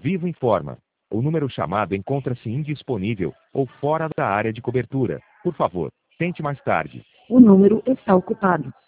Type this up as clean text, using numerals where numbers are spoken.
Vivo informa. O número chamado encontra-se indisponível ou fora da área de cobertura. Por favor, tente mais tarde. O número está ocupado.